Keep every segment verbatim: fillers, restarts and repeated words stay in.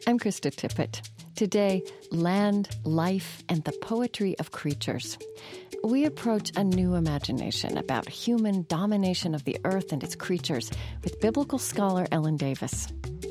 I'm Krista Tippett. Today, land, life, and the poetry of creatures. We approach a new imagination about human domination of the earth and its creatures with biblical scholar Ellen Davis.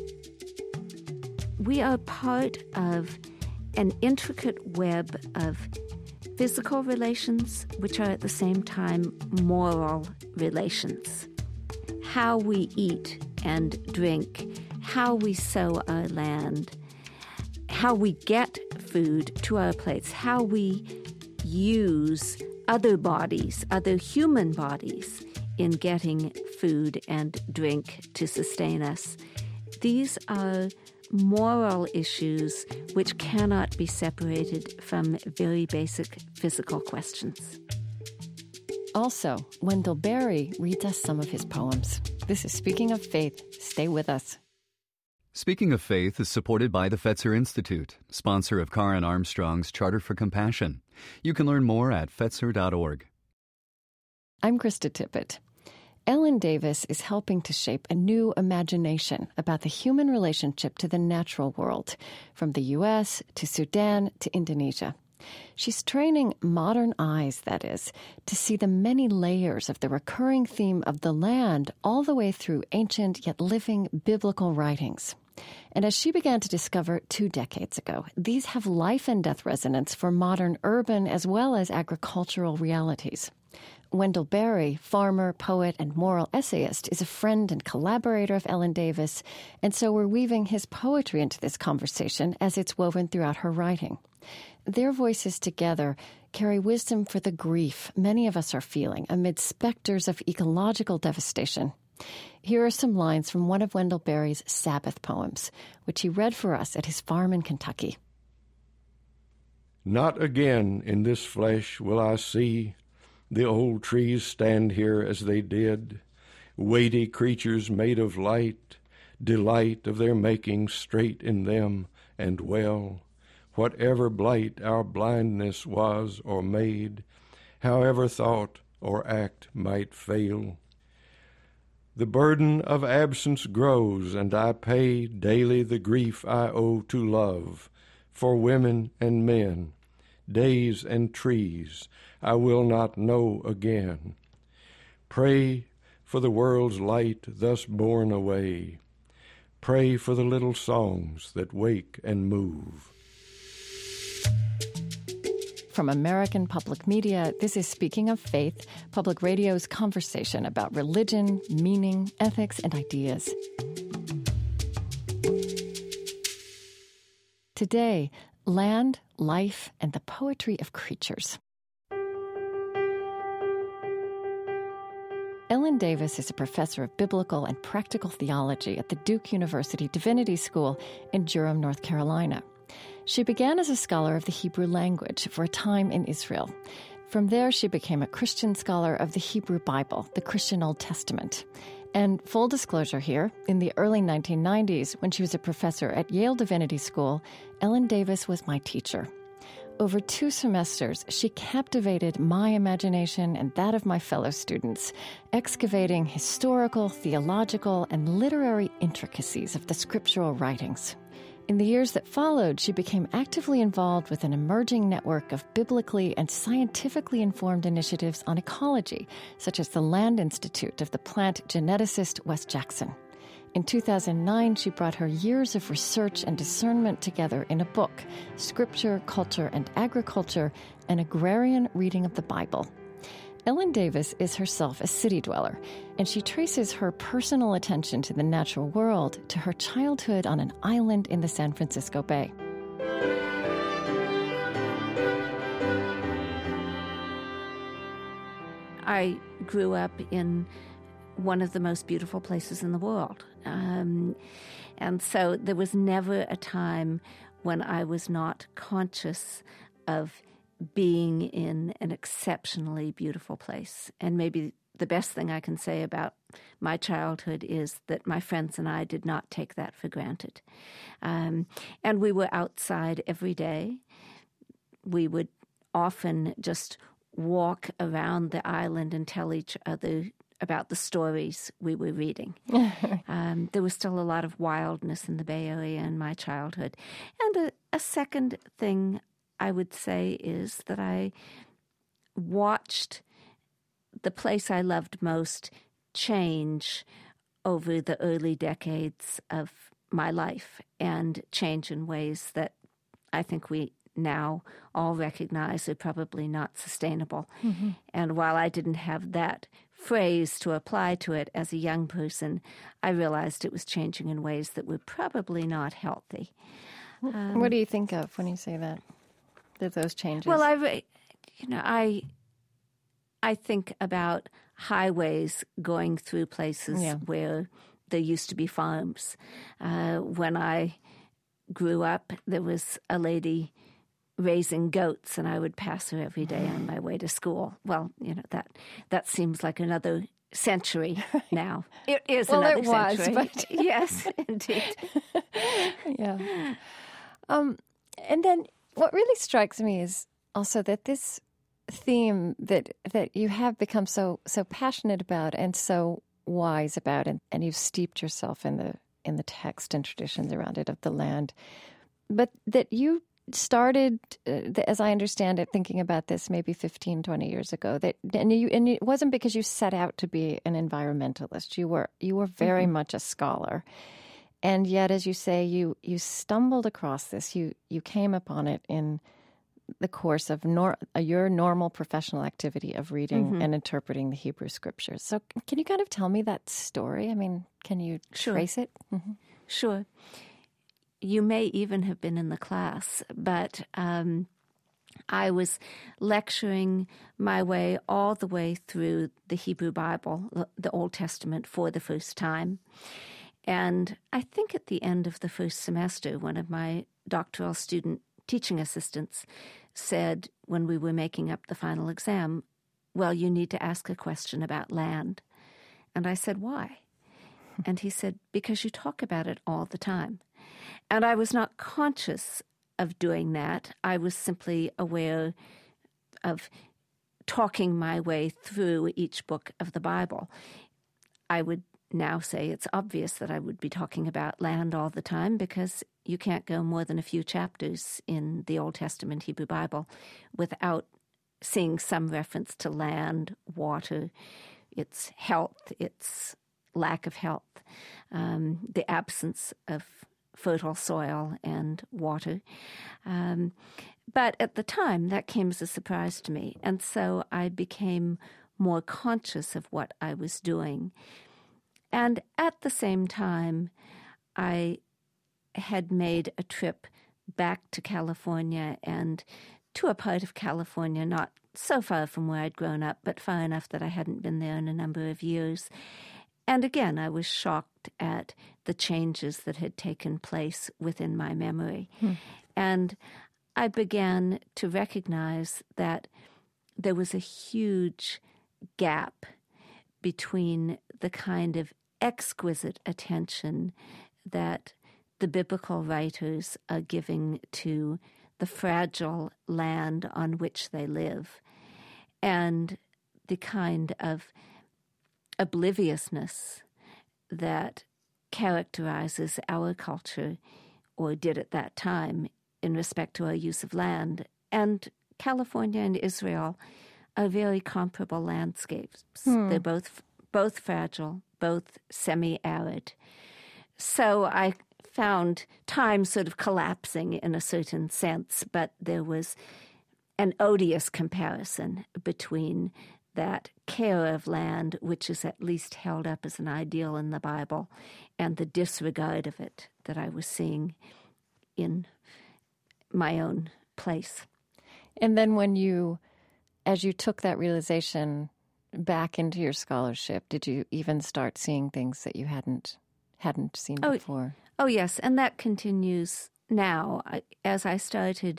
We are part of an intricate web of physical relations, which are at the same time moral relations. How we eat and drink, how we sow our land, how we get food to our plates, how we use other bodies, other human bodies, in getting food and drink to sustain us. These are moral issues which cannot be separated from very basic physical questions. Also, Wendell Berry reads us some of his poems. This is Speaking of Faith. Stay with us. Speaking of Faith is supported by the Fetzer Institute, sponsor of Karen Armstrong's Charter for Compassion. You can learn more at fetzer dot org. I'm Krista Tippett. Ellen Davis is helping to shape a new imagination about the human relationship to the natural world, from the U S to Sudan to Indonesia. She's training modern eyes, that is, to see the many layers of the recurring theme of the land all the way through ancient yet living biblical writings. And as she began to discover two decades ago, these have life and death resonance for modern urban as well as agricultural realities. Wendell Berry, farmer, poet, and moral essayist, is a friend and collaborator of Ellen Davis, and so we're weaving his poetry into this conversation as it's woven throughout her writing. Their voices together carry wisdom for the grief many of us are feeling amid specters of ecological devastation. Here are some lines from one of Wendell Berry's Sabbath poems, which he read for us at his farm in Kentucky. Not again in this flesh will I see the old trees stand here as they did, weighty creatures made of light, delight of their making straight in them and well. Whatever blight our blindness was or made, however thought or act might fail. The burden of absence grows, and I pay daily the grief I owe to love, for women and men, days and trees I will not know again. Pray for the world's light thus borne away. Pray for the little songs that wake and move. From American Public Media, this is Speaking of Faith, Public Radio's conversation about religion, meaning, ethics, and ideas. Today, land, life, and the poetry of creatures. Ellen Davis is a professor of biblical and practical theology at the Duke University Divinity School in Durham, North Carolina. She began as a scholar of the Hebrew language for a time in Israel. From there, she became a Christian scholar of the Hebrew Bible, the Christian Old Testament. And full disclosure here, in the early nineteen nineties, when she was a professor at Yale Divinity School, Ellen Davis was my teacher. Over two semesters, she captivated my imagination and that of my fellow students, excavating historical, theological, and literary intricacies of the scriptural writings. In the years that followed, she became actively involved with an emerging network of biblically and scientifically informed initiatives on ecology, such as the Land Institute of the plant geneticist Wes Jackson. In two thousand nine, she brought her years of research and discernment together in a book, Scripture, Culture, and Agriculture, an Agrarian Reading of the Bible. Ellen Davis is herself a city dweller, and she traces her personal attention to the natural world to her childhood on an island in the San Francisco Bay. I grew up in one of the most beautiful places in the world. Um, and so there was never a time when I was not conscious of being in an exceptionally beautiful place. And maybe the best thing I can say about my childhood is that my friends and I did not take that for granted. Um, and we were outside every day. We would often just walk around the island and tell each other about the stories we were reading. um, there was still a lot of wildness in the Bay Area in my childhood. And a, a second thing I would say is that I watched the place I loved most change over the early decades of my life, and change in ways that I think we now all recognize are probably not sustainable. Mm-hmm. And while I didn't have that phrase to apply to it as a young person, I realized it was changing in ways that were probably not healthy. Um, what do you think of when you say that, that those changes? Well, I, you know, I, I think about highways going through places yeah. where there used to be farms. Uh, when I grew up, there was a lady raising goats, and I would pass her every day on my way to school. Well, you know, that that seems like another century now. It is well, another it was, century. But yes, indeed. yeah. Um, and then what really strikes me is also that this theme that that you have become so so passionate about and so wise about, and, and you've steeped yourself in the in the text and traditions around it of the land, but that you started, uh, as I understand it, thinking about this maybe fifteen, twenty years ago. That and you and it wasn't because you set out to be an environmentalist. You were you were very mm-hmm. much a scholar, and yet, as you say, you you stumbled across this. You you came upon it in the course of nor, uh, your normal professional activity of reading mm-hmm. and interpreting the Hebrew Scriptures. So, can you kind of tell me that story? I mean, can you sure. trace it? Mm-hmm. Sure. You may even have been in the class, but um, I was lecturing my way all the way through the Hebrew Bible, the Old Testament, for the first time. And I think at the end of the first semester, one of my doctoral student teaching assistants said, when we were making up the final exam, well, you need to ask a question about land. And I said, why? And he said, because you talk about it all the time. And I was not conscious of doing that. I was simply aware of talking my way through each book of the Bible. I would now say it's obvious that I would be talking about land all the time, because you can't go more than a few chapters in the Old Testament Hebrew Bible without seeing some reference to land, water, its health, its lack of health, um, the absence of fertile soil and water. Um, but at the time, that came as a surprise to me. And so I became more conscious of what I was doing. And at the same time, I had made a trip back to California, and to a part of California not so far from where I'd grown up, but far enough that I hadn't been there in a number of years. And again, I was shocked at the changes that had taken place within my memory. Hmm. And I began to recognize that there was a huge gap between the kind of exquisite attention that the biblical writers are giving to the fragile land on which they live, and the kind of obliviousness that characterizes our culture, or did at that time, in respect to our use of land. And California and Israel are very comparable landscapes. Hmm. They're both both fragile, both semi-arid. So I found time sort of collapsing in a certain sense, but there was an odious comparison between that care of land, which is at least held up as an ideal in the Bible, and the disregard of it that I was seeing in my own place. And then when you, as you took that realization back into your scholarship, did you even start seeing things that you hadn't hadn't seen oh, before? Oh, yes, and that continues now. I, as I started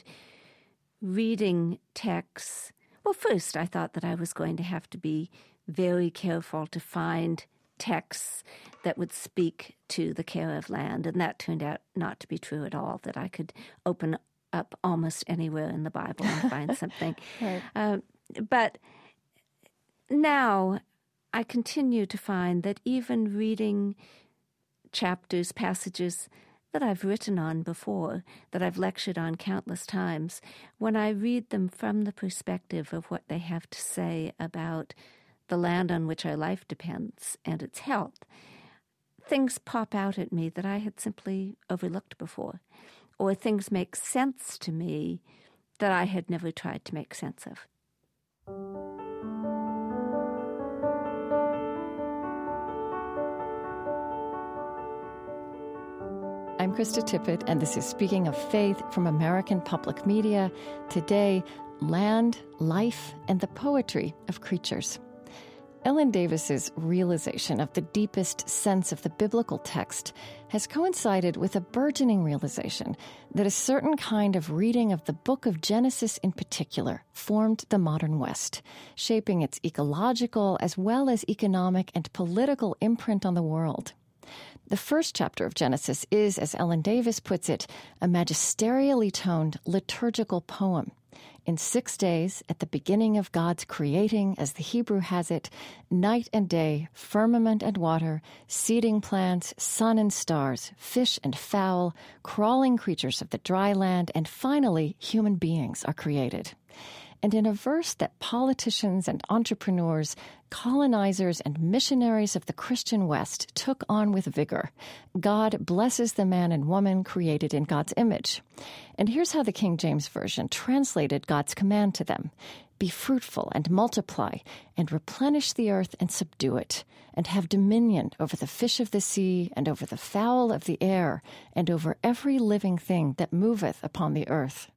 reading texts, well, first I thought that I was going to have to be very careful to find texts that would speak to the care of land, and that turned out not to be true at all, that I could open up almost anywhere in the Bible and find something. Right. Uh, but now I continue to find that even reading chapters, passages that I've written on before, that I've lectured on countless times, when I read them from the perspective of what they have to say about the land on which our life depends and its health, things pop out at me that I had simply overlooked before, or things make sense to me that I had never tried to make sense of. I'm Krista Tippett, and this is Speaking of Faith from American Public Media. Today, land, life, and the poetry of creatures. Ellen Davis's realization of the deepest sense of the biblical text has coincided with a burgeoning realization that a certain kind of reading of the book of Genesis in particular formed the modern West, shaping its ecological as well as economic and political imprint on the world. The first chapter of Genesis is, as Ellen Davis puts it, a magisterially toned liturgical poem. In six days, at the beginning of God's creating, as the Hebrew has it, night and day, firmament and water, seeding plants, sun and stars, fish and fowl, crawling creatures of the dry land, and finally, human beings are created. And in a verse that politicians and entrepreneurs, colonizers and missionaries of the Christian West took on with vigor, God blesses the man and woman created in God's image. And here's how the King James Version translated God's command to them. Be fruitful and multiply, and replenish the earth and subdue it, and have dominion over the fish of the sea, and over the fowl of the air, and over every living thing that moveth upon the earth.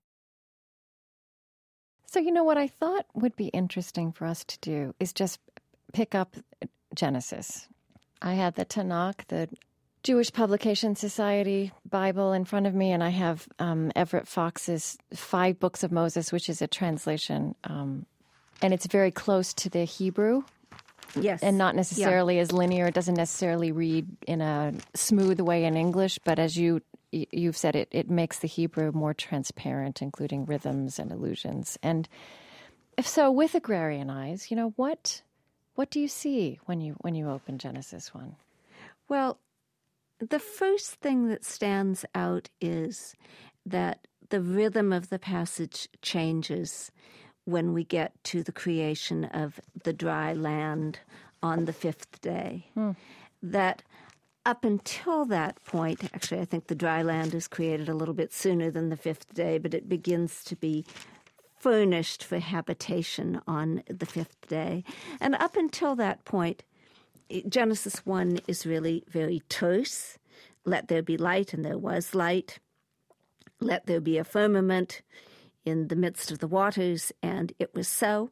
So, you know, what I thought would be interesting for us to do is just pick up Genesis. I had the Tanakh, the Jewish Publication Society Bible in front of me, and I have um, Everett Fox's Five Books of Moses, which is a translation, um, and it's very close to the Hebrew. Yes. And not necessarily yeah. as linear. It doesn't necessarily read in a smooth way in English, but as you you've said, it, it makes the Hebrew more transparent, including rhythms and allusions. And if so, with agrarian eyes, you know, what what do you see when you when you open Genesis one? Well, the first thing that stands out is that the rhythm of the passage changes when we get to the creation of the dry land on the fifth day. Hmm. That up until that point, actually, I think the dry land is created a little bit sooner than the fifth day, but it begins to be furnished for habitation on the fifth day. And up until that point, Genesis one is really very terse. Let there be light, and there was light. Let there be a firmament in the midst of the waters, and it was so.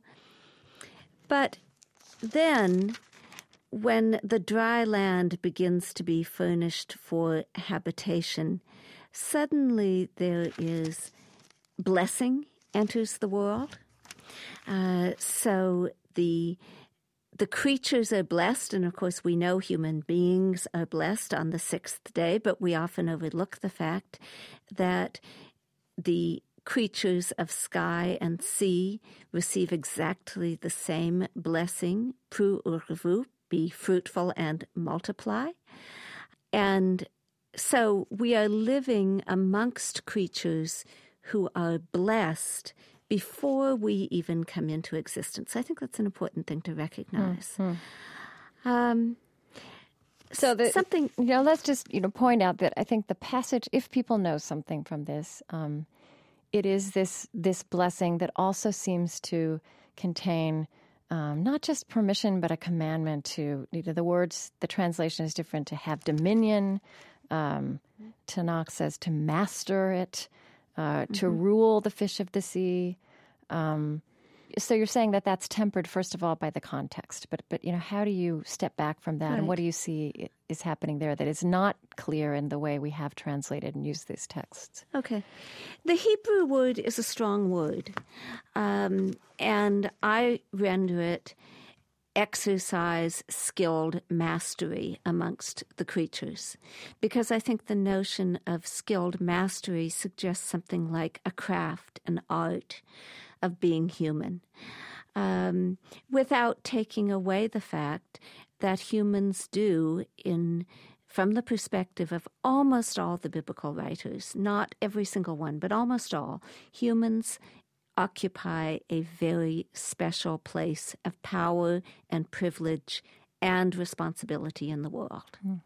But then, when the dry land begins to be furnished for habitation, suddenly there is blessing enters the world. Uh, so the the creatures are blessed, and of course we know human beings are blessed on the sixth day, but we often overlook the fact that the creatures of sky and sea receive exactly the same blessing, pru urvu, be fruitful and multiply. And so we are living amongst creatures who are blessed before we even come into existence. I think that's an important thing to recognize. Mm-hmm. Um, so the, something, you know, let's just you know point out that I think the passage, if people know something from this, um, it is this this blessing that also seems to contain um, not just permission, but a commandment to, you know, the words, the translation is different, to have dominion. Um, Tanakh says to master it, uh, mm-hmm. to rule the fish of the sea. Um, so you're saying that that's tempered, first of all, by the context. But, but you know, how do you step back from that? Right. And what do you see is happening there that is not clear in the way we have translated and used these texts? Okay. The Hebrew word is a strong word. Um, and I render it exercise skilled mastery amongst the creatures, because I think the notion of skilled mastery suggests something like a craft, an art of being human. um, without taking away the fact that humans do, in from the perspective of almost all the biblical writers, not every single one, but almost all, humans occupy a very special place of power and privilege and responsibility in the world. Mm.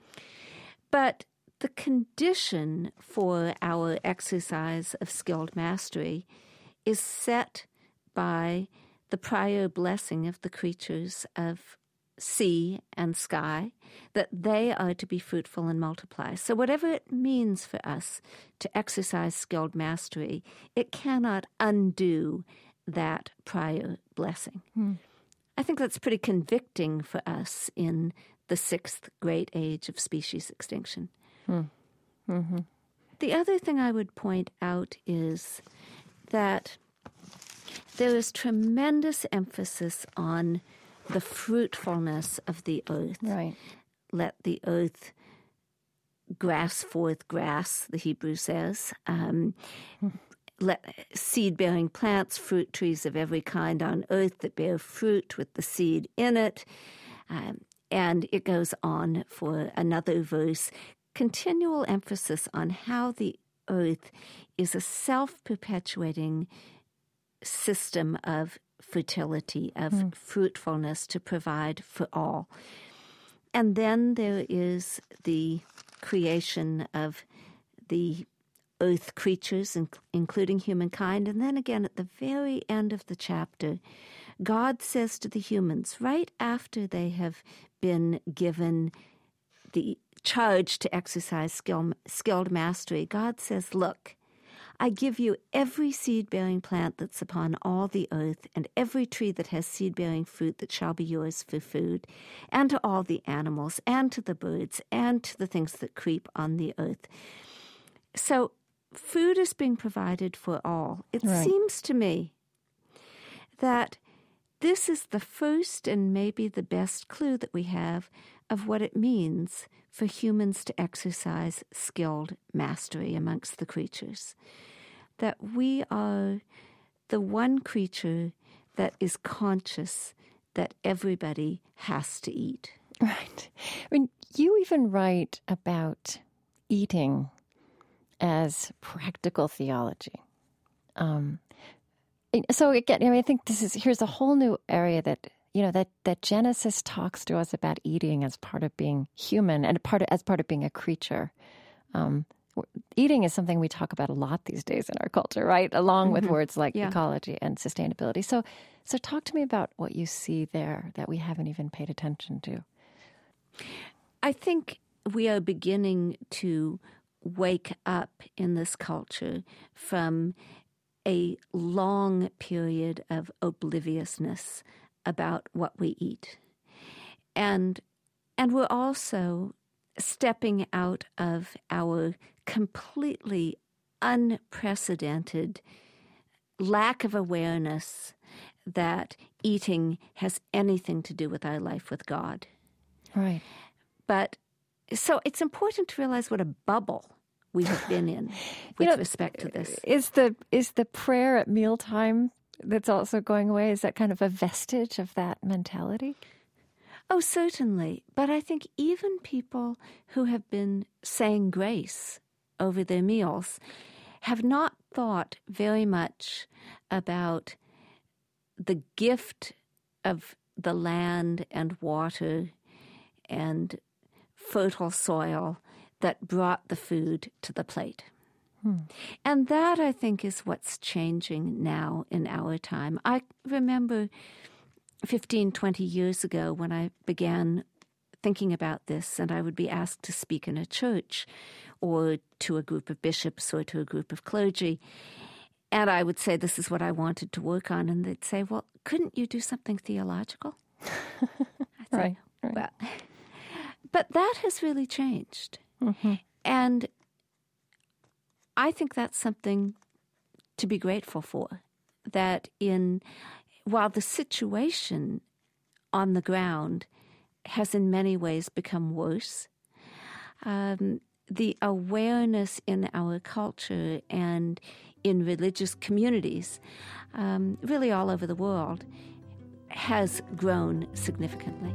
But the condition for our exercise of skilled mastery is set by the prior blessing of the creatures of sea and sky, that they are to be fruitful and multiply. So whatever it means for us to exercise skilled mastery, it cannot undo that prior blessing. Hmm. I think that's pretty convicting for us in the sixth great age of species extinction. Hmm. Mm-hmm. The other thing I would point out is that there is tremendous emphasis on the fruitfulness of the earth. Right. Let the earth grass forth grass, the Hebrew says. Um, let seed-bearing plants, fruit trees of every kind on earth that bear fruit with the seed in it. Um, and it goes on for another verse. Continual emphasis on how the earth is a self-perpetuating system of fertility, of mm. fruitfulness to provide for all. And then there is the creation of the earth creatures, including humankind. And then again, at the very end of the chapter, God says to the humans, right after they have been given the charge to exercise skill, skilled mastery, God says, look, I give you every seed-bearing plant that's upon all the earth, and every tree that has seed-bearing fruit that shall be yours for food, and to all the animals, and to the birds, and to the things that creep on the earth. So food is being provided for all. It right. seems to me that this is the first and maybe the best clue that we have of what it means for humans to exercise skilled mastery amongst the creatures. That we are the one creature that is conscious that everybody has to eat. Right. I mean, you even write about eating as practical theology. Um, so again, I mean, I think this is here's a whole new area that you know that that Genesis talks to us about eating as part of being human and part of, as part of being a creature. Um, eating is something we talk about a lot these days in our culture, right? Along mm-hmm. with words like yeah. ecology and sustainability. So, so talk to me about what you see there that we haven't even paid attention to. I think we are beginning to wake up in this culture from a long period of obliviousness about what we eat. And and we're also stepping out of our completely unprecedented lack of awareness that eating has anything to do with our life with God. Right. But so it's important to realize what a bubble we have been in with you know, respect to this. Is the is the prayer at mealtime that's also going away, is that kind of a vestige of that mentality? Oh, certainly. But I think even people who have been saying grace over their meals have not thought very much about the gift of the land and water and fertile soil that brought the food to the plate. Hmm. And that, I think, is what's changing now in our time. I remember fifteen, twenty years ago when I began thinking about this, and I would be asked to speak in a church or to a group of bishops or to a group of clergy. And I would say, this is what I wanted to work on. And they'd say, well, couldn't you do something theological? I thought, right, right. Well, but that has really changed. Mm-hmm. And I think that's something to be grateful for, that in while the situation on the ground has in many ways become worse, um, the awareness in our culture and in religious communities, um, really all over the world, has grown significantly.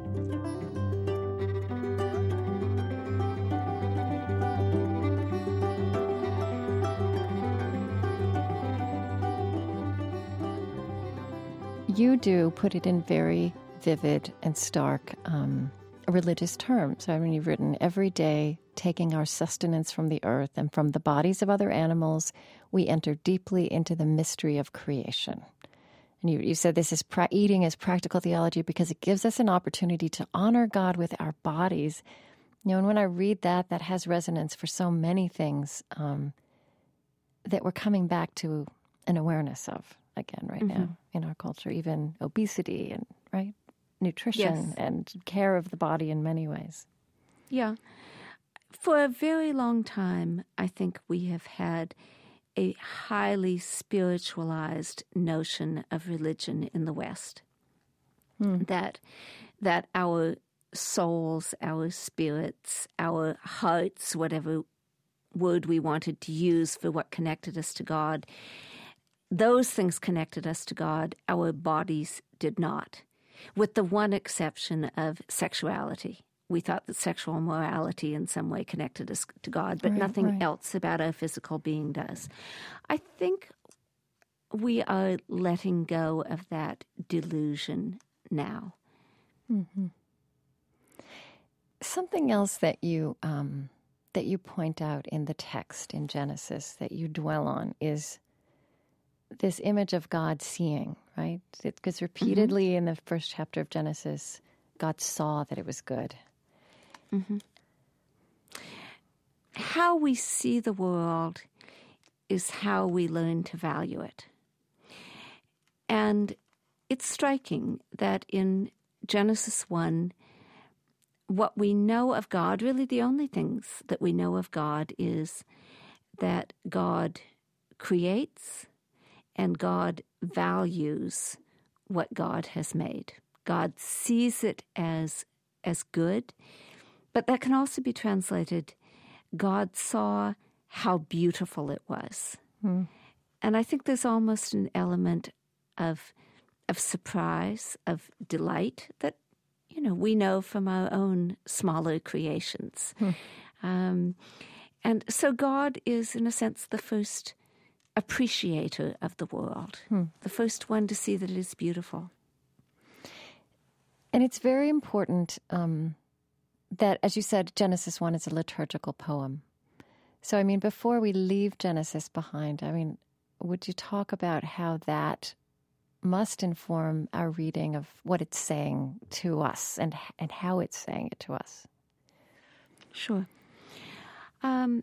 You do put it in very vivid and stark um, religious terms. I mean, you've written, every day, taking our sustenance from the earth and from the bodies of other animals, we enter deeply into the mystery of creation. And you, you said this is pra- eating is practical theology because it gives us an opportunity to honor God with our bodies. You know, and when I read that, that has resonance for so many things um, that we're coming back to an awareness of again right mm-hmm. now in our culture, even obesity and right nutrition yes. and care of the body in many ways. Yeah. For a very long time, I think we have had a highly spiritualized notion of religion in the West. Hmm. That that our souls, our spirits, our hearts, whatever word we wanted to use for what connected us to God, those things connected us to God, our bodies did not, with the one exception of sexuality. We thought that sexual morality in some way connected us to God, but right, nothing right. else about our physical being does. I think we are letting go of that delusion now. Mm-hmm. Something else that you um, that you point out in the text in Genesis that you dwell on is this image of God seeing, right? Because repeatedly mm-hmm. in the first chapter of Genesis, God saw that it was good. Mm-hmm. How we see the world is how we learn to value it. And it's striking that in Genesis one, what we know of God, really the only things that we know of God is that God creates and God values what God has made. God sees it as, as good, but that can also be translated, God saw how beautiful it was. Hmm. And I think there's almost an element of of surprise, of delight that, you know, we know from our own smaller creations. Hmm. Um, and so God is, in a sense, the first appreciator of the world, hmm. the first one to see that it is beautiful. And it's very important um, that, as you said, Genesis one is a liturgical poem. So, I mean, before we leave Genesis behind, I mean, would you talk about how that must inform our reading of what it's saying to us and and how it's saying it to us? Sure. Um,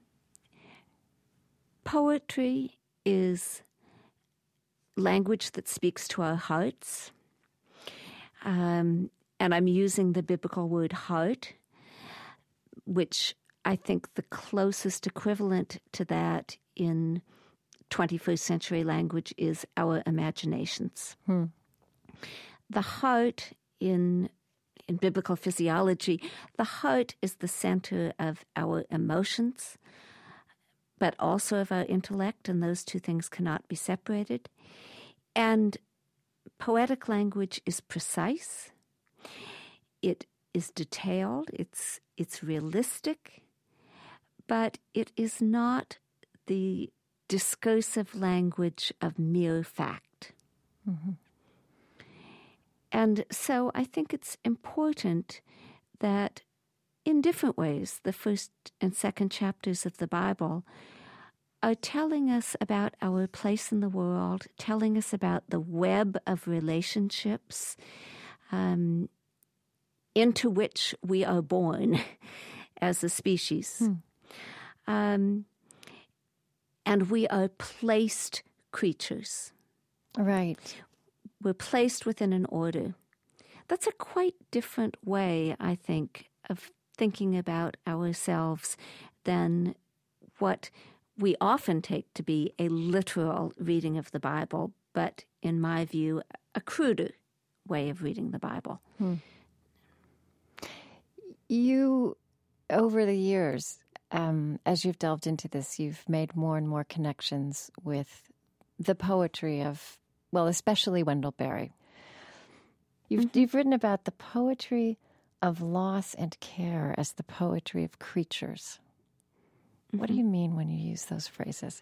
poetry is language that speaks to our hearts. Um, and I'm using the biblical word heart, which I think the closest equivalent to that in twenty-first century language is our imaginations. Hmm. The heart in in biblical physiology, the heart is the center of our emotions, but also of our intellect, and those two things cannot be separated. And poetic language is precise. It is detailed. It's it's realistic, but it is not the discursive language of mere fact. Mm-hmm. And so I think it's important that in different ways, the first and second chapters of the Bible are telling us about our place in the world, telling us about the web of relationships um, into which we are born as a species. Hmm. Um, and we are placed creatures. Right. We're placed within an order. That's a quite different way, I think, of thinking about ourselves than what we often take to be a literal reading of the Bible, but in my view, a cruder way of reading the Bible. Hmm. You, over the years, um, as you've delved into this, you've made more and more connections with the poetry of, well, especially Wendell Berry. You've, mm-hmm. you've written about the poetry of loss and care as the poetry of creatures. Mm-hmm. What do you mean when you use those phrases?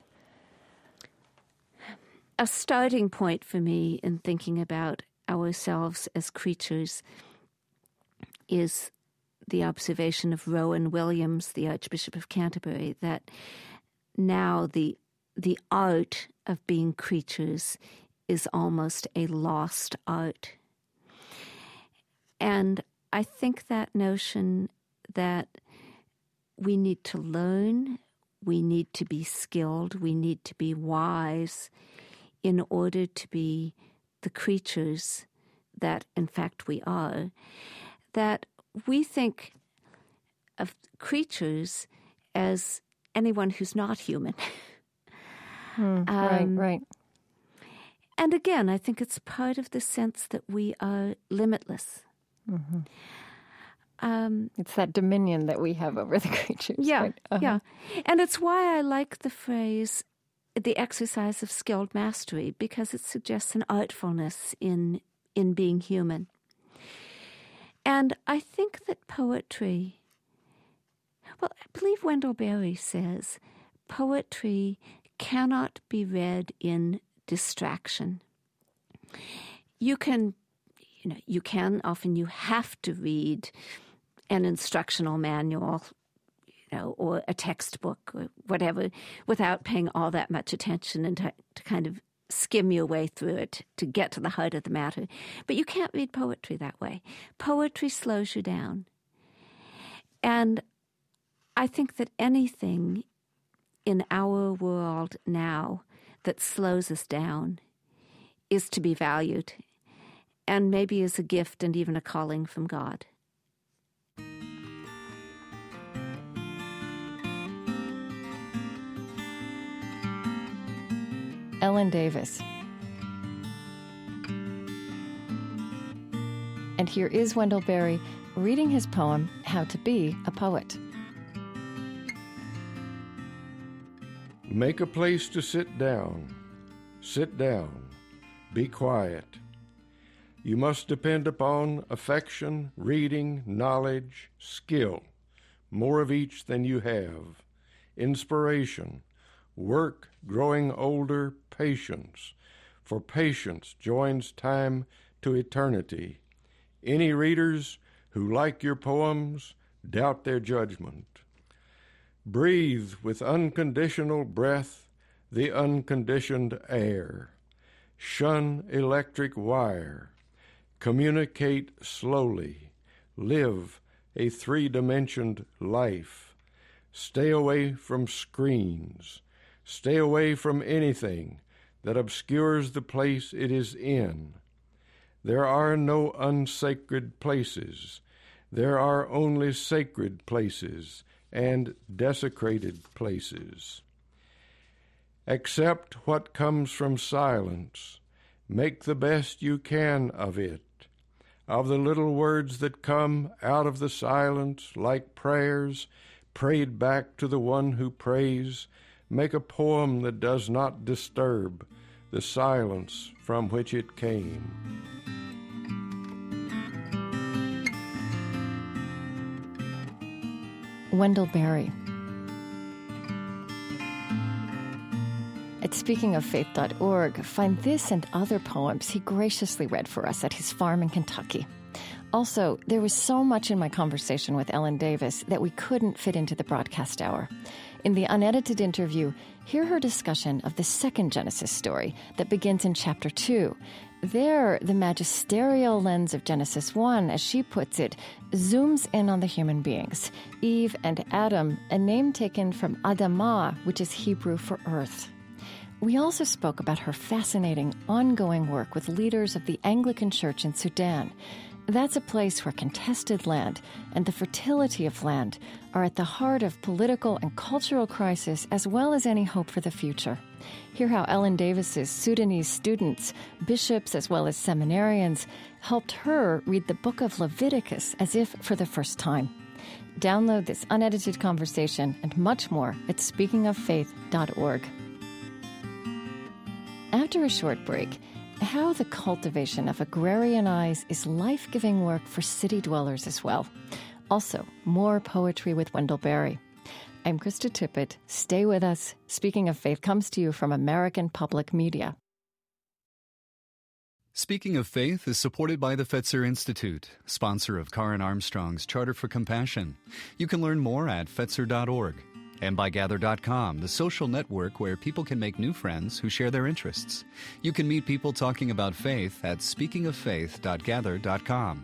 A starting point for me in thinking about ourselves as creatures is the observation of Rowan Williams, the Archbishop of Canterbury, that now the the art of being creatures is almost a lost art. And I think that notion that we need to learn, we need to be skilled, we need to be wise in order to be the creatures that, in fact, we are, that we think of creatures as anyone who's not human. Hmm, um, right, right. And again, I think it's part of the sense that we are limitless. Mm-hmm. Um, it's that dominion that we have over the creatures. Yeah, right? uh-huh. yeah. And it's why I like the phrase, the exercise of skilled mastery, because it suggests an artfulness in in being human. And I think that poetry, well, I believe Wendell Berry says, poetry cannot be read in distraction. You can, you know, you can, often you have to read an instructional manual, you know, or a textbook or whatever, without paying all that much attention and to, to kind of skim your way through it to get to the heart of the matter. But you can't read poetry that way. Poetry slows you down. And I think that anything in our world now that slows us down is to be valued, and maybe is a gift and even a calling from God. Ellen Davis. And here is Wendell Berry reading his poem, How to Be a Poet. Make a place to sit down. Sit down. Be quiet. You must depend upon affection, reading, knowledge, skill, more of each than you have, inspiration, work, growing older, patience, for patience joins time to eternity. Any readers who like your poems doubt their judgment. Breathe with unconditional breath the unconditioned air. Shun electric wire. Communicate slowly. Live a three-dimensioned life. Stay away from screens. Stay away from anything that obscures the place it is in. There are no unsacred places. There are only sacred places and desecrated places. Accept what comes from silence. Make the best you can of it. Of the little words that come out of the silence like prayers prayed back to the one who prays, make a poem that does not disturb the silence from which it came. Wendell Berry. At speaking of faith dot org, find this and other poems he graciously read for us at his farm in Kentucky. Also, there was so much in my conversation with Ellen Davis that we couldn't fit into the broadcast hour. In the unedited interview, hear her discussion of the second Genesis story that begins in chapter two. There, the magisterial lens of Genesis one, as she puts it, zooms in on the human beings, Eve and Adam, a name taken from Adamah, which is Hebrew for earth. We also spoke about her fascinating, ongoing work with leaders of the Anglican Church in Sudan. That's a place where contested land and the fertility of land are at the heart of political and cultural crisis, as well as any hope for the future. Hear how Ellen Davis's Sudanese students, bishops as well as seminarians, helped her read the book of Leviticus as if for the first time. Download this unedited conversation and much more at speaking of faith dot org. After a short break, how the cultivation of agrarian eyes is life-giving work for city dwellers as well. Also, more poetry with Wendell Berry. I'm Krista Tippett. Stay with us. Speaking of Faith comes to you from American Public Media. Speaking of Faith is supported by the Fetzer Institute, sponsor of Karen Armstrong's Charter for Compassion. You can learn more at fetzer dot org. And by gather dot com, the social network where people can make new friends who share their interests. You can meet people talking about faith at speaking of faith dot gather dot com.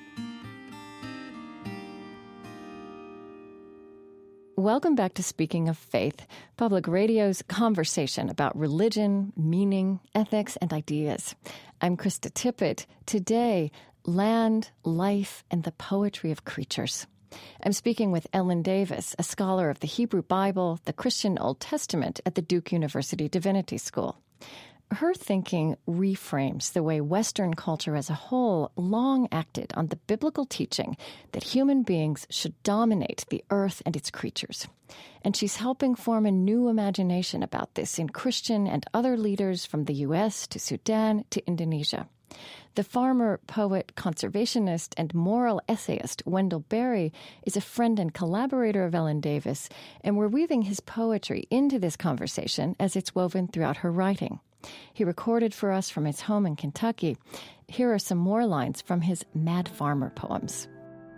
Welcome back to Speaking of Faith, Public Radio's conversation about religion, meaning, ethics, and ideas. I'm Krista Tippett. Today, land, life, and the poetry of creatures. I'm speaking with Ellen Davis, a scholar of the Hebrew Bible, the Christian Old Testament at the Duke University Divinity School. Her thinking reframes the way Western culture as a whole long acted on the biblical teaching that human beings should dominate the earth and its creatures. And she's helping form a new imagination about this in Christian and other leaders from the U S to Sudan to Indonesia. The farmer, poet, conservationist, and moral essayist Wendell Berry is a friend and collaborator of Ellen Davis, and we're weaving his poetry into this conversation as it's woven throughout her writing. He recorded for us from his home in Kentucky. Here are some more lines from his Mad Farmer poems.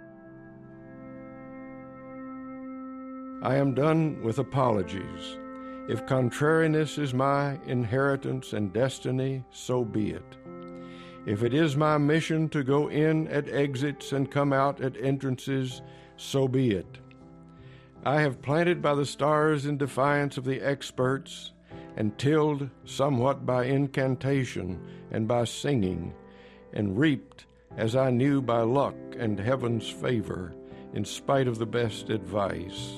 I am done with apologies. If contrariness is my inheritance and destiny, so be it. If it is my mission to go in at exits and come out at entrances, so be it. I have planted by the stars in defiance of the experts, and tilled somewhat by incantation and by singing, and reaped as I knew by luck and heaven's favor, in spite of the best advice.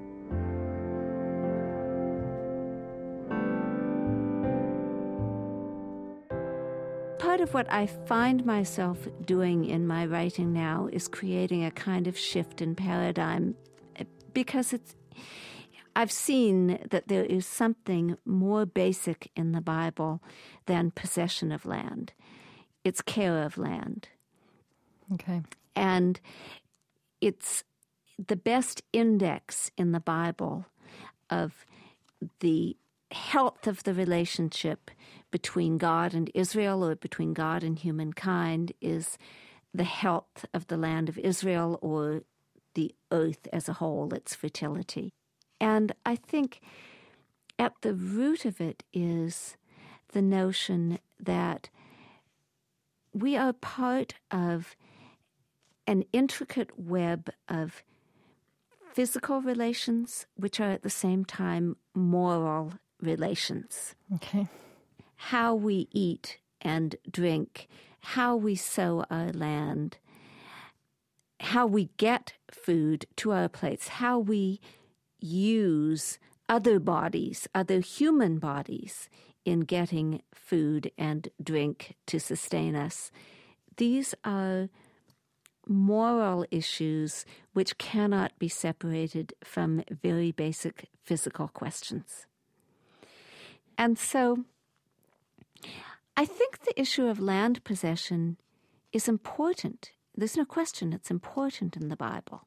Part of what I find myself doing in my writing now is creating a kind of shift in paradigm, because it's I've seen that there is something more basic in the Bible than possession of land. It's care of land. Okay. And it's the best index in the Bible of the health of the relationship between God and Israel, or between God and humankind, is the health of the land of Israel, or the earth as a whole, its fertility. And I think at the root of it is the notion that we are part of an intricate web of physical relations, which are at the same time moral relations. Okay. How we eat and drink, how we sow our land, how we get food to our plates, how we use other bodies, other human bodies, in getting food and drink to sustain us. These are moral issues which cannot be separated from very basic physical questions. And so I think the issue of land possession is important. There's no question it's important in the Bible.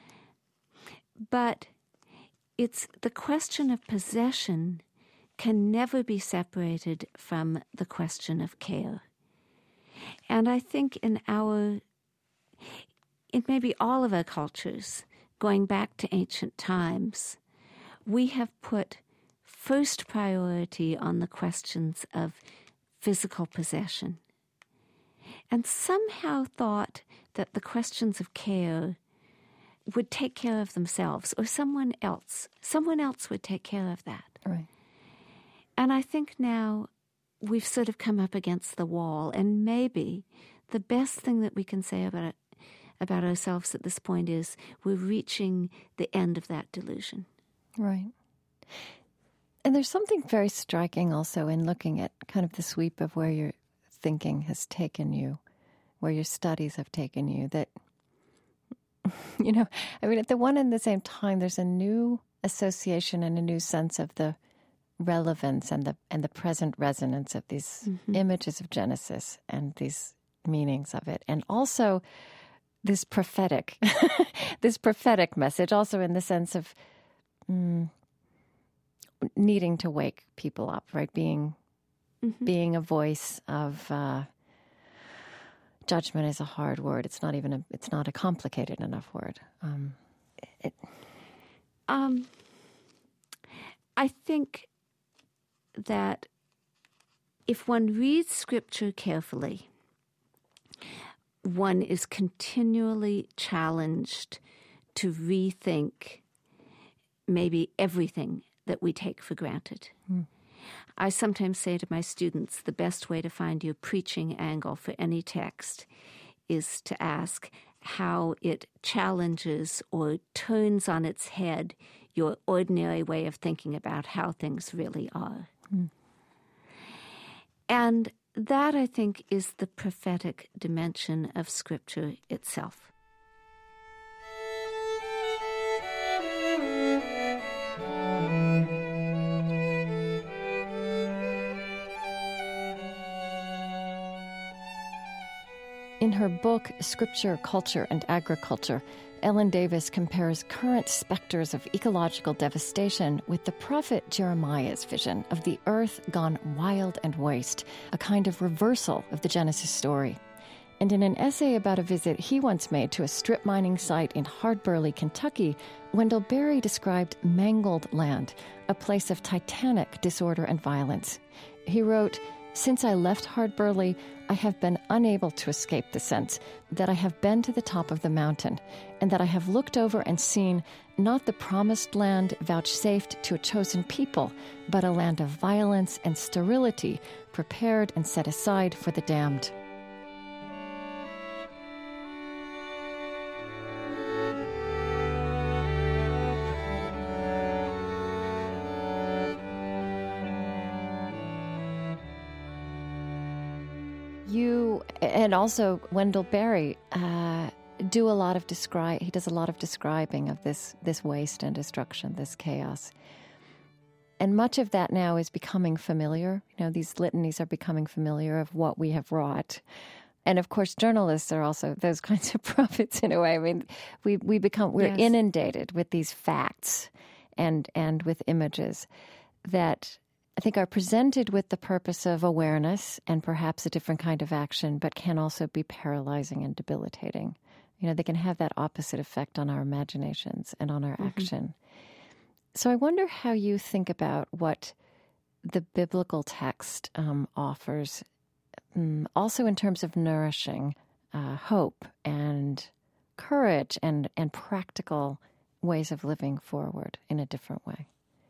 But it's the question of possession can never be separated from the question of care. And I think in our, in maybe all of our cultures, going back to ancient times, we have put first priority on the questions of physical possession, and somehow thought that the questions of care would take care of themselves, or someone else. Someone else would take care of that. Right. And I think now we've sort of come up against the wall, and maybe the best thing that we can say about it, about ourselves at this point is we're reaching the end of that delusion. Right. And there's something very striking also in looking at kind of the sweep of where your thinking has taken you, where your studies have taken you, that, you know, I mean, at the one and the same time, there's a new association and a new sense of the relevance and the and the present resonance of these mm-hmm. images of Genesis and these meanings of it, and also this prophetic, this prophetic message, also in the sense of mm, needing to wake people up, right? Being mm-hmm. being a voice of uh, judgment is a hard word. It's not even a. It's not a complicated enough word. Um, it, um, I think that if one reads Scripture carefully, one is continually challenged to rethink maybe everything that we take for granted. Mm. I sometimes say to my students, the best way to find your preaching angle for any text is to ask how it challenges or turns on its head your ordinary way of thinking about how things really are. Mm. And that, I think, is the prophetic dimension of Scripture itself. In her book, Scripture, Culture, and Agriculture, Ellen Davis compares current specters of ecological devastation with the prophet Jeremiah's vision of the earth gone wild and waste, a kind of reversal of the Genesis story. And in an essay about a visit he once made to a strip mining site in Hardburley, Kentucky, Wendell Berry described mangled land, a place of titanic disorder and violence. He wrote, "Since I left Hardburley, I have been unable to escape the sense that I have been to the top of the mountain and that I have looked over and seen not the promised land vouchsafed to a chosen people, but a land of violence and sterility prepared and set aside for the damned." You, and also Wendell Berry, uh, do a lot of describe. He does a lot of describing of this this waste and destruction, this chaos. And much of that now is becoming familiar. You know, these litanies are becoming familiar of what we have wrought. And of course, journalists are also those kinds of prophets in a way. I mean, we we become we're yes. inundated with these facts and and with images that I think are presented with the purpose of awareness and perhaps a different kind of action, but can also be paralyzing and debilitating. You know, they can have that opposite effect on our imaginations and on our mm-hmm. action. So I wonder how you think about what the biblical text um, offers, um, also in terms of nourishing uh, hope and courage and, and practical ways of living forward in a different way.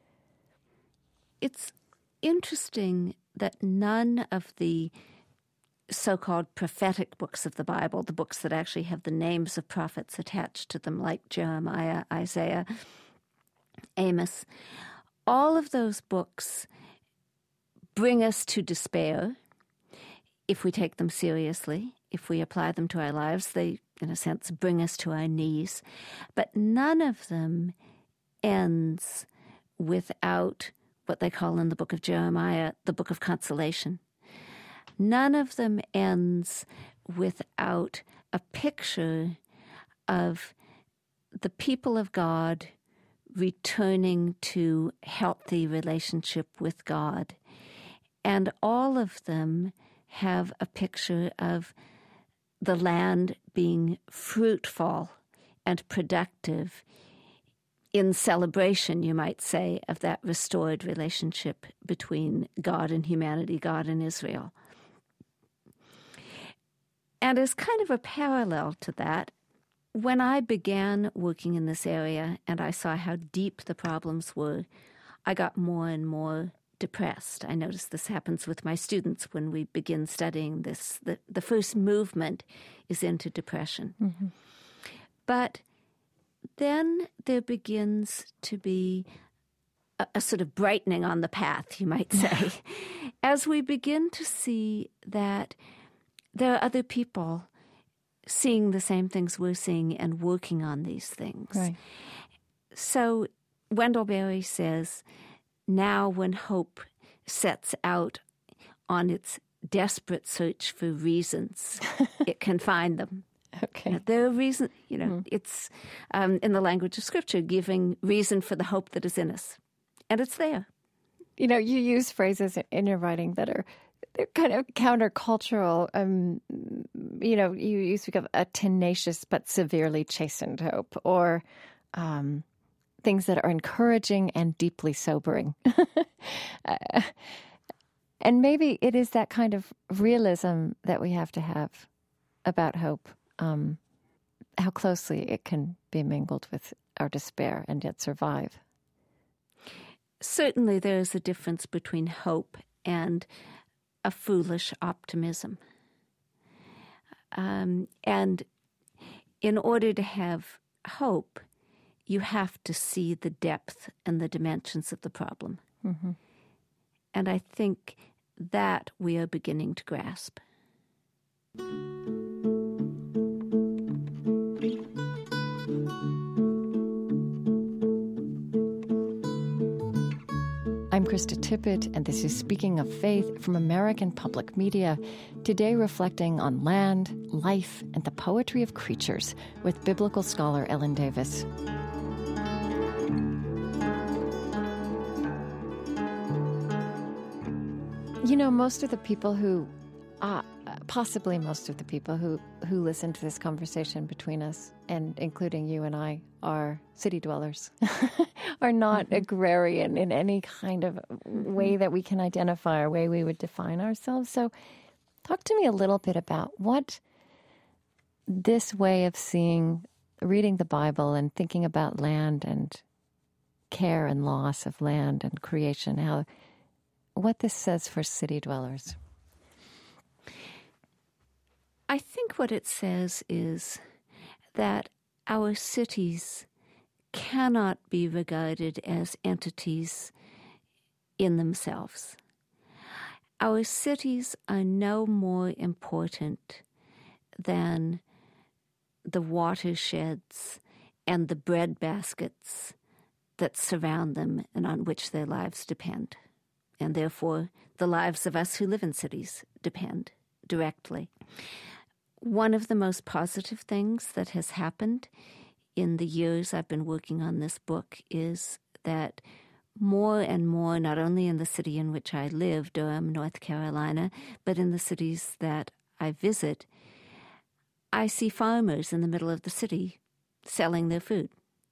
It's interesting that none of the so-called prophetic books of the Bible, the books that actually have the names of prophets attached to them, like Jeremiah, Isaiah, Amos, all of those books bring us to despair if we take them seriously. If we apply them to our lives, they, in a sense, bring us to our knees. But none of them ends without what they call in the book of Jeremiah, the book of consolation. None of them ends without a picture of the people of God returning to healthy relationship with God. And all of them have a picture of the land being fruitful and productive in celebration, you might say, of that restored relationship between God and humanity, God and Israel. And as kind of a parallel to that, when I began working in this area and I saw how deep the problems were, I got more and more depressed. I noticed this happens with my students when we begin studying this. The, the first movement is into depression. Mm-hmm. But then there begins to be a, a sort of brightening on the path, you might say, as we begin to see that there are other people seeing the same things we're seeing and working on these things. Right. So Wendell Berry says, now when hope sets out on its desperate search for reasons, it can find them. Okay. Now, there are reasons, you know, Mm. it's um, in the language of Scripture, giving reason for the hope that is in us. And it's there. You know, you use phrases in your writing that are they're kind of countercultural. Um, you know, you, you speak of a tenacious but severely chastened hope, or um, things that are encouraging and deeply sobering. uh, and maybe it is that kind of realism that we have to have about hope, um, how closely it can be mingled with our despair and yet survive. Certainly there is a difference between hope and a foolish optimism. Um, and in order to have hope, you have to see the depth and the dimensions of the problem. Mm-hmm. And I think that we are beginning to grasp. I'm Krista Tippett, and this is Speaking of Faith from American Public Media, today reflecting on land, life, and the poetry of creatures with biblical scholar Ellen Davis. You know, most of the people who, uh, possibly most of the people who, who listen to this conversation between us, and including you and I, are city dwellers, are not mm-hmm. agrarian in any kind of way that we can identify or way we would define ourselves. So talk to me a little bit about what this way of seeing, reading the Bible and thinking about land and care and loss of land and creation, how what this says for city dwellers. I think what it says is that our cities cannot be regarded as entities in themselves. Our cities are no more important than the watersheds and the bread baskets that surround them and on which their lives depend. And therefore, the lives of us who live in cities depend directly. One of the most positive things that has happened in the years I've been working on this book is that more and more, not only in the city in which I live, Durham, North Carolina, but in the cities that I visit, I see farmers in the middle of the city selling their food.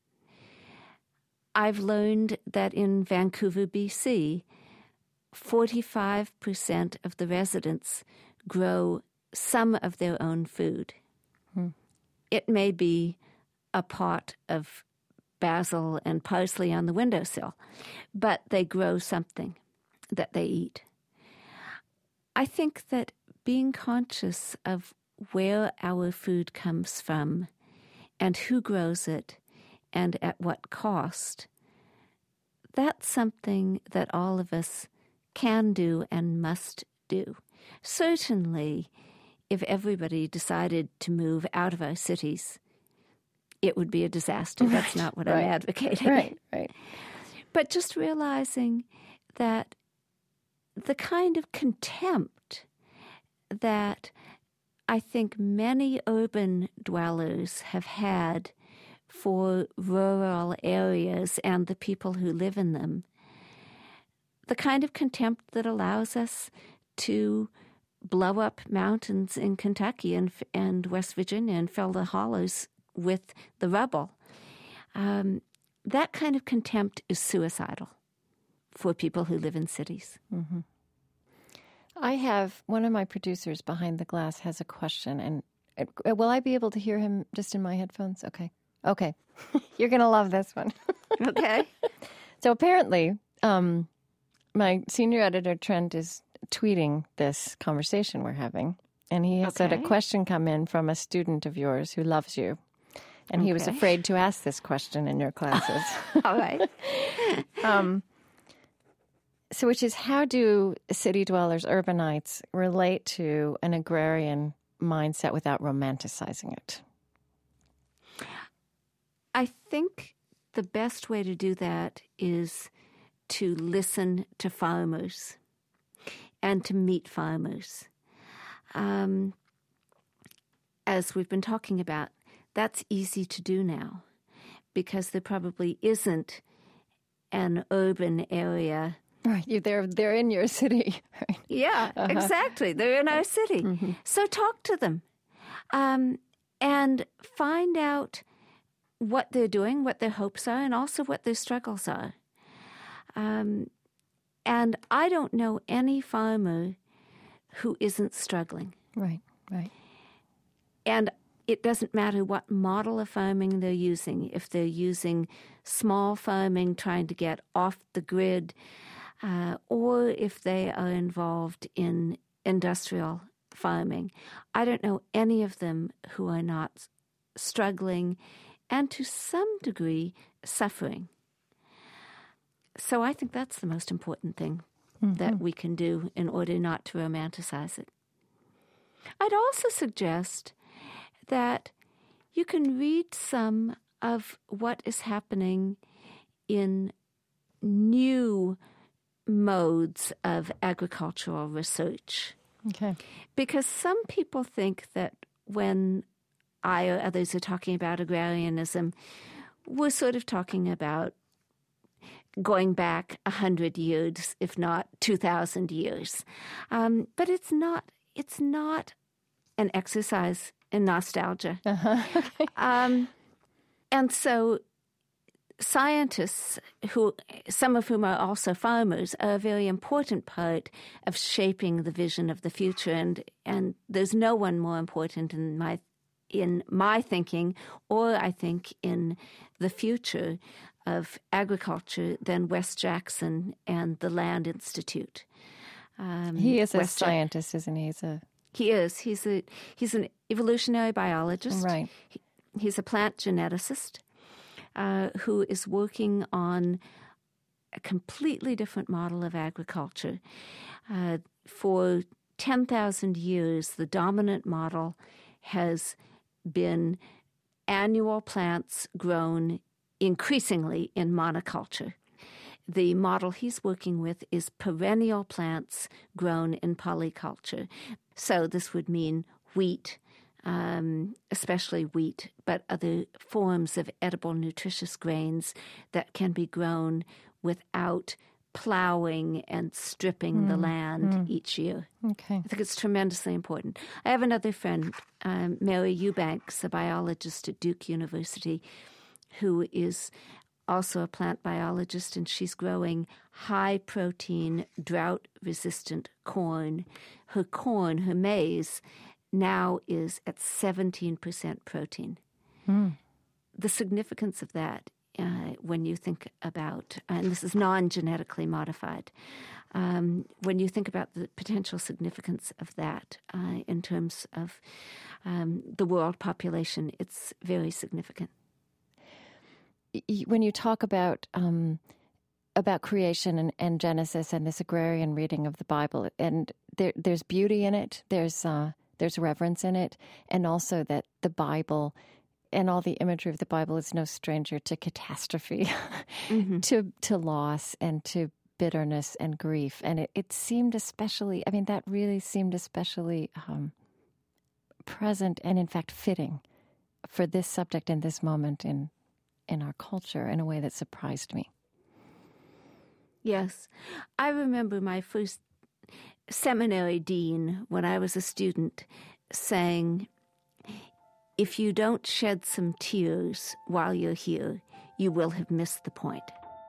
I've learned that in Vancouver, B C, forty-five percent of the residents grow some of their own food. Hmm. It may be a pot of basil and parsley on the windowsill, but they grow something that they eat. I think that being conscious of where our food comes from and who grows it and at what cost, that's something that all of us can do and must do. Certainly, if everybody decided to move out of our cities, it would be a disaster. Right, That's not what right. I'm advocating. Right, right. But just realizing that the kind of contempt that I think many urban dwellers have had for rural areas and the people who live in them, the kind of contempt that allows us to blow up mountains in Kentucky and, and West Virginia and fill the hollows with the rubble. Um, that kind of contempt is suicidal for people who live in cities. Mm-hmm. I have, one of my producers behind the glass has a question, and uh, will I be able to hear him just in my headphones? Okay. Okay. You're going to love this one. Okay. So apparently, um, my senior editor, Trent, is tweeting this conversation we're having, and he has okay. had a question come in from a student of yours who loves you, and okay. he was afraid to ask this question in your classes. All right. um, so which is, how do city dwellers, urbanites, relate to an agrarian mindset without romanticizing it? I think the best way to do that is to listen to farmers and to meet farmers. Um, as we've been talking about, that's easy to do now because there probably isn't an urban area. Right, you they're they're in your city. Right? Yeah, uh-huh. Exactly. They're in our city. Mm-hmm. So talk to them um, and find out what they're doing, what their hopes are, and also what their struggles are. Um, and I don't know any farmer who isn't struggling. Right, right. And it doesn't matter what model of farming they're using. If they're using small farming, trying to get off the grid, uh, or if they are involved in industrial farming. I don't know any of them who are not struggling and to some degree suffering. So I think that's the most important thing mm-hmm. that we can do in order not to romanticize it. I'd also suggest that you can read some of what is happening in new modes of agricultural research. Okay. Because some people think that when I or others are talking about agrarianism, we're sort of talking about going back a hundred years, if not two thousand years. Um, but it's not. It's not an exercise in nostalgia. Uh-huh. Okay. Um, and so scientists, who some of whom are also farmers, are a very important part of shaping the vision of the future. And and there's no one more important in my in my thinking, or I think in the future of agriculture, than Wes Jackson and the Land Institute. Um, he is a Wes scientist, isn't he? He's a He is. He's a he's an evolutionary biologist. Right. He, he's a plant geneticist uh, who is working on a completely different model of agriculture. Uh, for ten thousand years, the dominant model has been annual plants grown increasingly in monoculture. The model he's working with is perennial plants grown in polyculture. So this would mean wheat, um, especially wheat, but other forms of edible nutritious grains that can be grown without plowing and stripping mm. the land mm. each year. Okay. I think it's tremendously important. I have another friend, um, Mary Eubanks, a biologist at Duke University, who is also a plant biologist, and she's growing high-protein, drought-resistant corn. Her corn, her maize, now is at seventeen percent protein. Mm. The significance of that, uh, when you think about, and this is non-genetically modified, um, when you think about the potential significance of that uh, in terms of um, the world population, it's very significant. When you talk about um, about creation and, and Genesis and this agrarian reading of the Bible, and there, there's beauty in it, there's uh, there's reverence in it, and also that the Bible and all the imagery of the Bible is no stranger to catastrophe, mm-hmm. to to loss and to bitterness and grief. And it, it seemed especially, I mean, that really seemed especially um, present and, in fact, fitting for this subject in this moment in in our culture in a way that surprised me. Yes. I remember my first seminary dean, when I was a student, saying, if you don't shed some tears while you're here, you will have missed the point.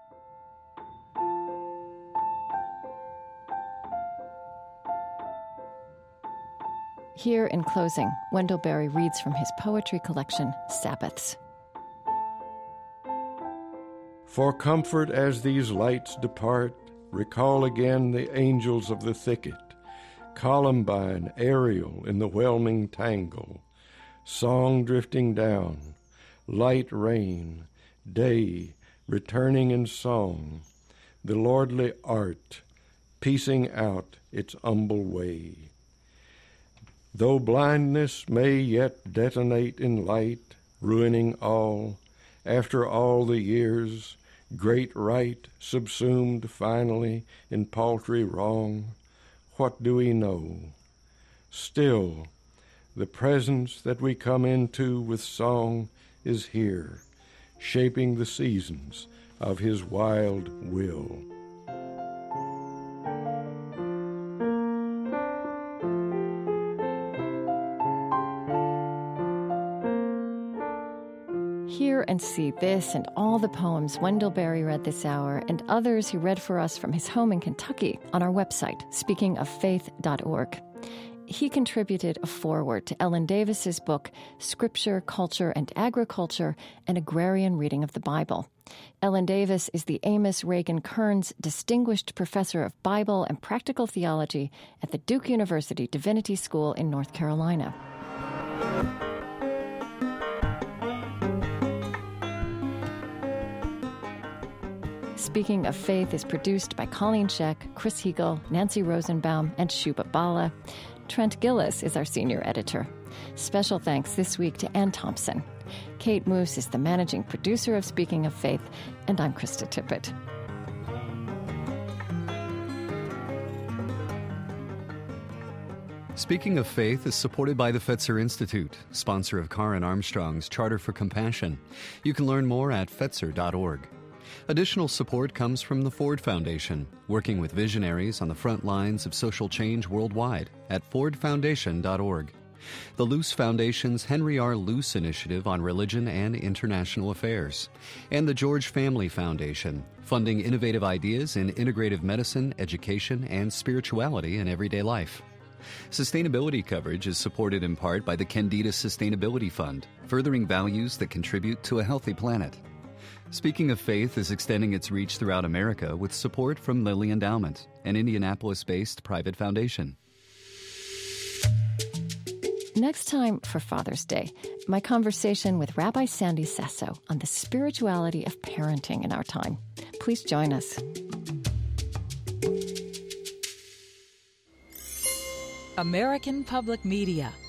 Here in closing, Wendell Berry reads from his poetry collection, Sabbaths. For comfort as these lights depart, recall again the angels of the thicket, Columbine, Ariel in the whelming tangle, song drifting down, light rain, day returning in song, the lordly art piecing out its humble way. Though blindness may yet detonate in light, ruining all, after all the years, Great right subsumed finally in paltry wrong, what do we know? Still, the presence that we come into with song is here, shaping the seasons of his wild will. Hear and see this and all the poems Wendell Berry read this hour and others he read for us from his home in Kentucky on our website, speaking of faith dot org. He contributed a foreword to Ellen Davis's book, Scripture, Culture, and Agriculture, an Agrarian Reading of the Bible. Ellen Davis is the Amos Reagan Kearns Distinguished Professor of Bible and Practical Theology at the Duke University Divinity School in North Carolina. Speaking of Faith is produced by Colleen Scheck, Chris Heagle, Nancy Rosenbaum, and Shuba Bala. Trent Gillis is our senior editor. Special thanks this week to Ann Thompson. Kate Moose is the managing producer of Speaking of Faith, and I'm Krista Tippett. Speaking of Faith is supported by the Fetzer Institute, sponsor of Karen Armstrong's Charter for Compassion. You can learn more at fetzer dot org. Additional support comes from the Ford Foundation, working with visionaries on the front lines of social change worldwide at ford foundation dot org. The Luce Foundation's Henry R. Luce Initiative on Religion and International Affairs. And the George Family Foundation, funding innovative ideas in integrative medicine, education, and spirituality in everyday life. Sustainability coverage is supported in part by the Candida Sustainability Fund, furthering values that contribute to a healthy planet. Speaking of Faith is extending its reach throughout America with support from Lilly Endowment, an Indianapolis-based private foundation. Next time for Father's Day, my conversation with Rabbi Sandy Sasso on the spirituality of parenting in our time. Please join us. American Public Media